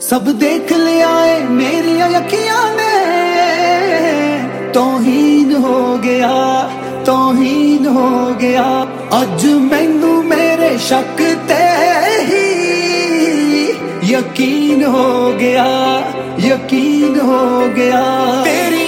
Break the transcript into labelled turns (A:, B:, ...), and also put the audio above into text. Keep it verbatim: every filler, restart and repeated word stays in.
A: सब देख लिया है मेरी अखियां ने, तौहीन हो गया तौहीन हो गया। अज मैनू मेरे शक ते ही यकीन हो गया यकीन हो गया। तेरी